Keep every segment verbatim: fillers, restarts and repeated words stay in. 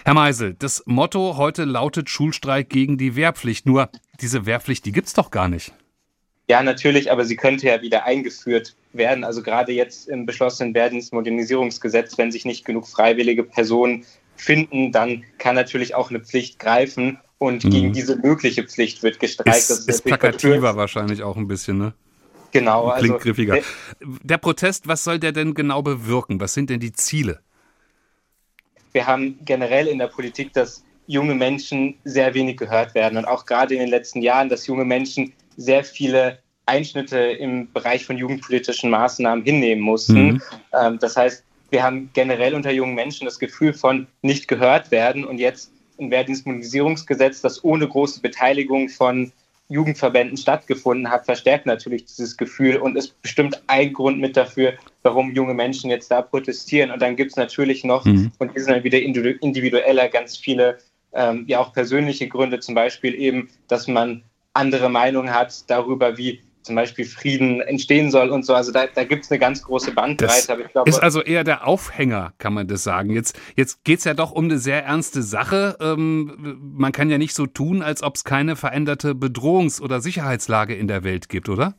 Herr Meisel, das Motto heute lautet Schulstreik gegen die Wehrpflicht. Nur diese Wehrpflicht, die gibt's doch gar nicht. Ja, natürlich, aber sie könnte ja wieder eingeführt werden. Also gerade jetzt im beschlossenen Wehrdienstmodernisierungsgesetz, wenn sich nicht genug freiwillige Personen finden, dann kann natürlich auch eine Pflicht greifen. Und mhm. gegen diese mögliche Pflicht wird gestreikt. Ist, das ist, ist plakativer wahrscheinlich auch ein bisschen, ne? Genau. Klingt also griffiger. Der Protest, was soll der denn genau bewirken? Was sind denn die Ziele? Wir haben generell in der Politik, dass junge Menschen sehr wenig gehört werden. Und auch gerade in den letzten Jahren, dass junge Menschen sehr viele Einschnitte im Bereich von jugendpolitischen Maßnahmen hinnehmen mussten. Mhm. Ähm, das heißt, wir haben generell unter jungen Menschen das Gefühl von nicht gehört werden. Und jetzt ein Wehrdienstmodernisierungsgesetz, das ohne große Beteiligung von Jugendverbänden stattgefunden hat, verstärkt natürlich dieses Gefühl und ist bestimmt ein Grund mit dafür, warum junge Menschen jetzt da protestieren. Und dann gibt es natürlich noch, mhm. und die sind dann wieder individueller, ganz viele ähm, ja auch persönliche Gründe, zum Beispiel eben, dass man andere Meinungen hat darüber, wie zum Beispiel Frieden entstehen soll und so. Also da, da gibt es eine ganz große Bandbreite. Das aber ich glaube, ist also eher der Aufhänger, kann man das sagen. Jetzt, jetzt geht es ja doch um eine sehr ernste Sache. Ähm, man kann ja nicht so tun, als ob es keine veränderte Bedrohungs- oder Sicherheitslage in der Welt gibt, oder?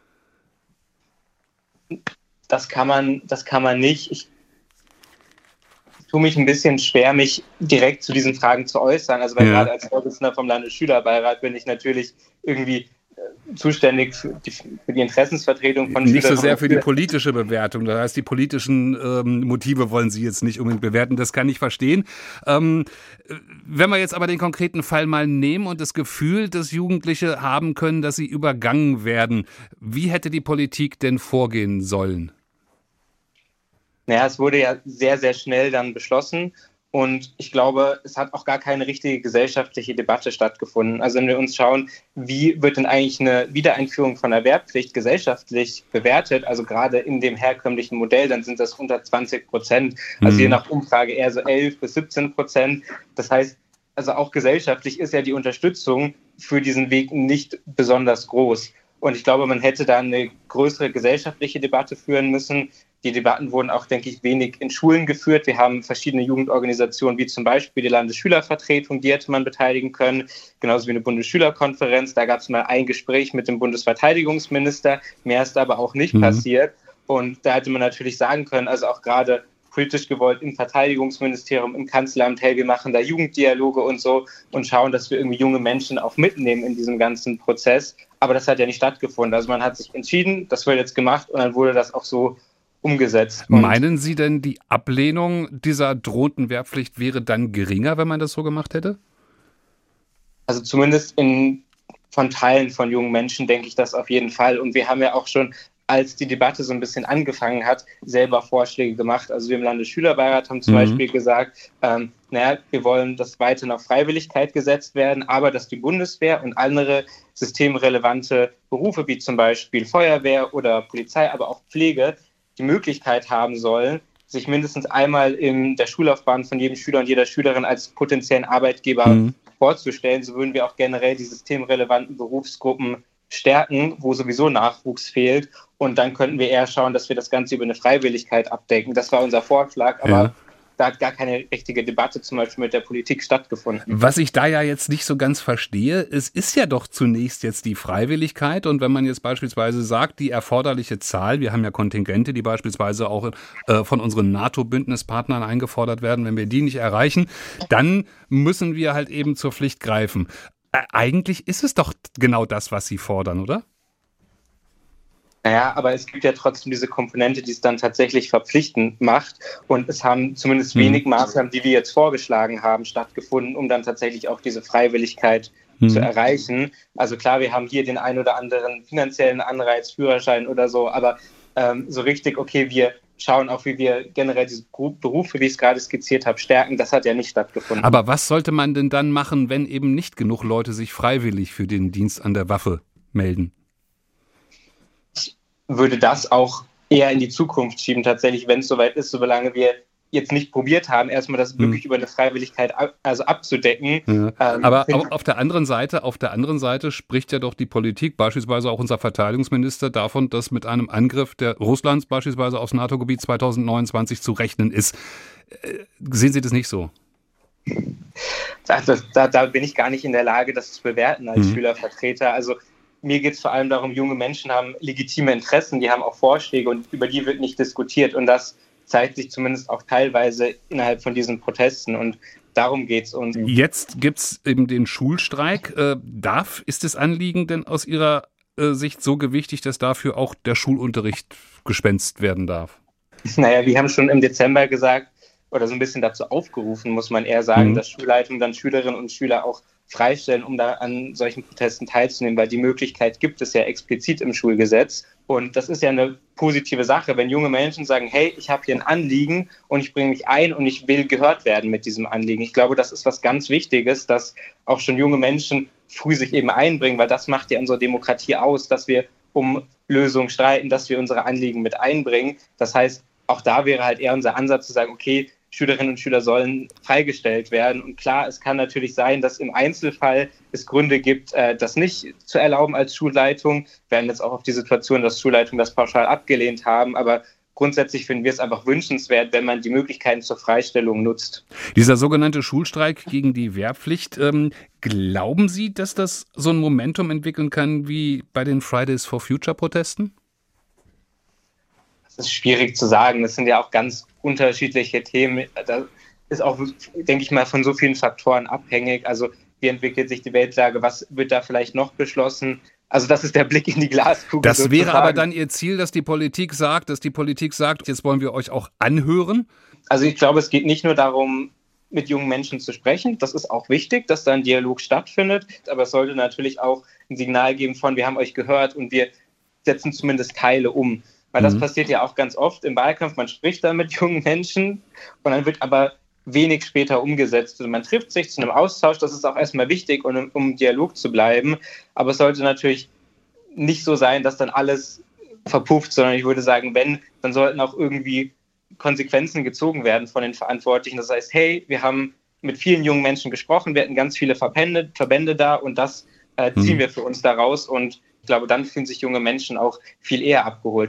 Das kann man, das kann man nicht. Ich tue mich ein bisschen schwer, mich direkt zu diesen Fragen zu äußern. Also weil ja. gerade als Vorsitzender vom Landesschülerbeirat bin ich natürlich irgendwie zuständig für die, für die Interessensvertretung von Nicht so sehr für die politische Bewertung. Das heißt, die politischen ähm, Motive wollen Sie jetzt nicht unbedingt bewerten. Das kann ich verstehen. Ähm, wenn wir jetzt aber den konkreten Fall mal nehmen und das Gefühl, dass Jugendliche haben können, dass sie übergangen werden, wie hätte die Politik denn vorgehen sollen? Naja, es wurde ja sehr, sehr schnell dann beschlossen. Und ich glaube, es hat auch gar keine richtige gesellschaftliche Debatte stattgefunden. Also wenn wir uns schauen, wie wird denn eigentlich eine Wiedereinführung von der Wehrpflicht gesellschaftlich bewertet, also gerade in dem herkömmlichen Modell, dann sind das unter zwanzig Prozent. Also je nach Umfrage eher so elf bis siebzehn Prozent. Das heißt, also auch gesellschaftlich ist ja die Unterstützung für diesen Weg nicht besonders groß. Und ich glaube, man hätte da eine größere gesellschaftliche Debatte führen müssen. Die Debatten wurden auch, denke ich, wenig in Schulen geführt. Wir haben verschiedene Jugendorganisationen, wie zum Beispiel die Landesschülervertretung, die hätte man beteiligen können, genauso wie eine Bundesschülerkonferenz. Da gab es mal ein Gespräch mit dem Bundesverteidigungsminister. Mehr ist aber auch nicht mhm. passiert. Und da hätte man natürlich sagen können, also auch gerade politisch gewollt im Verteidigungsministerium, im Kanzleramt, hey, wir machen da Jugenddialoge und so und schauen, dass wir irgendwie junge Menschen auch mitnehmen in diesem ganzen Prozess. Aber das hat ja nicht stattgefunden. Also man hat sich entschieden, das wird jetzt gemacht und dann wurde das auch so umgesetzt. Und meinen Sie denn, die Ablehnung dieser drohenden Wehrpflicht wäre dann geringer, wenn man das so gemacht hätte? Also zumindest in, von Teilen von jungen Menschen denke ich das auf jeden Fall. Und wir haben ja auch schon, als die Debatte so ein bisschen angefangen hat, selber Vorschläge gemacht. Also wir im Landesschülerbeirat haben zum mhm. Beispiel gesagt, ähm, naja, wir wollen, dass weiterhin auf Freiwilligkeit gesetzt werden, aber dass die Bundeswehr und andere systemrelevante Berufe wie zum Beispiel Feuerwehr oder Polizei, aber auch Pflege, die Möglichkeit haben sollen, sich mindestens einmal in der Schullaufbahn von jedem Schüler und jeder Schülerin als potenziellen Arbeitgeber mhm. vorzustellen. So würden wir auch generell die systemrelevanten Berufsgruppen stärken, wo sowieso Nachwuchs fehlt. Und dann könnten wir eher schauen, dass wir das Ganze über eine Freiwilligkeit abdecken. Das war unser Vorschlag, aber ja. da hat gar keine richtige Debatte zum Beispiel mit der Politik stattgefunden. Was ich da ja jetzt nicht so ganz verstehe, es ist ja doch zunächst jetzt die Freiwilligkeit. Und wenn man jetzt beispielsweise sagt, die erforderliche Zahl, wir haben ja Kontingente, die beispielsweise auch äh, von unseren NATO-Bündnispartnern eingefordert werden, wenn wir die nicht erreichen, dann müssen wir halt eben zur Pflicht greifen. Äh, eigentlich ist es doch genau das, was Sie fordern, oder? Naja, aber es gibt ja trotzdem diese Komponente, die es dann tatsächlich verpflichtend macht. Und es haben zumindest mhm. wenig Maßnahmen, die wir jetzt vorgeschlagen haben, stattgefunden, um dann tatsächlich auch diese Freiwilligkeit mhm. zu erreichen. Also klar, wir haben hier den ein oder anderen finanziellen Anreiz, Führerschein oder so, aber ähm, so richtig, okay, wir schauen auch, wie wir generell diese Berufe, wie ich es gerade skizziert habe, stärken, das hat ja nicht stattgefunden. Aber was sollte man denn dann machen, wenn eben nicht genug Leute sich freiwillig für den Dienst an der Waffe melden? Würde das auch eher in die Zukunft schieben, tatsächlich, wenn es soweit ist, solange wir jetzt nicht probiert haben, erstmal das wirklich hm. über eine Freiwilligkeit ab, also abzudecken. Ja. Ähm, Aber auf, auf der anderen Seite, auf der anderen Seite spricht ja doch die Politik, beispielsweise auch unser Verteidigungsminister, davon, dass mit einem Angriff der Russlands beispielsweise aufs NATO-Gebiet zweitausendneunundzwanzig zu rechnen ist. Äh, sehen Sie das nicht so? Da, da, da bin ich gar nicht in der Lage, das zu bewerten als Mhm. Schülervertreter. Also mir geht es vor allem darum, junge Menschen haben legitime Interessen, die haben auch Vorschläge und über die wird nicht diskutiert. Und das zeigt sich zumindest auch teilweise innerhalb von diesen Protesten. Und darum geht es uns. Jetzt gibt es eben den Schulstreik. Äh, darf, ist das Anliegen denn aus Ihrer äh, Sicht so gewichtig, dass dafür auch der Schulunterricht gespenst werden darf? Naja, wir haben schon im Dezember gesagt, oder so ein bisschen dazu aufgerufen, muss man eher sagen, Mhm. dass Schulleitungen dann Schülerinnen und Schüler auch freistellen, um da an solchen Protesten teilzunehmen, weil die Möglichkeit gibt es ja explizit im Schulgesetz. Und das ist ja eine positive Sache, wenn junge Menschen sagen, hey, ich habe hier ein Anliegen und ich bringe mich ein und ich will gehört werden mit diesem Anliegen. Ich glaube, das ist was ganz Wichtiges, dass auch schon junge Menschen früh sich eben einbringen, weil das macht ja unsere Demokratie aus, dass wir um Lösungen streiten, dass wir unsere Anliegen mit einbringen. Das heißt, auch da wäre halt eher unser Ansatz zu sagen, okay, Schülerinnen und Schüler sollen freigestellt werden. Und klar, es kann natürlich sein, dass im Einzelfall es Gründe gibt, das nicht zu erlauben als Schulleitung. Wir haben jetzt auch auf die Situation, dass Schulleitungen das pauschal abgelehnt haben. Aber grundsätzlich finden wir es einfach wünschenswert, wenn man die Möglichkeiten zur Freistellung nutzt. Dieser sogenannte Schulstreik gegen die Wehrpflicht, ähm, glauben Sie, dass das so ein Momentum entwickeln kann wie bei den Fridays for Future Protesten? Das ist schwierig zu sagen. Das sind ja auch ganz unterschiedliche Themen. Das ist auch, denke ich mal, von so vielen Faktoren abhängig. Also wie entwickelt sich die Weltlage? Was wird da vielleicht noch beschlossen? Also das ist der Blick in die Glaskugel. Das sozusagen. wäre aber dann Ihr Ziel, dass die Politik sagt, dass die Politik sagt, jetzt wollen wir euch auch anhören? Also ich glaube, es geht nicht nur darum, mit jungen Menschen zu sprechen. Das ist auch wichtig, dass da ein Dialog stattfindet. Aber es sollte natürlich auch ein Signal geben von, wir haben euch gehört und wir setzen zumindest Teile um. Weil das mhm. passiert ja auch ganz oft im Wahlkampf. Man spricht da mit jungen Menschen und dann wird aber wenig später umgesetzt. Also man trifft sich zu einem Austausch, das ist auch erstmal wichtig, um, um im Dialog zu bleiben. Aber es sollte natürlich nicht so sein, dass dann alles verpufft, sondern ich würde sagen, wenn, dann sollten auch irgendwie Konsequenzen gezogen werden von den Verantwortlichen. Das heißt, hey, wir haben mit vielen jungen Menschen gesprochen, wir hatten ganz viele Verbände, Verbände da und das äh, ziehen mhm. wir für uns daraus und ich glaube, dann fühlen sich junge Menschen auch viel eher abgeholt.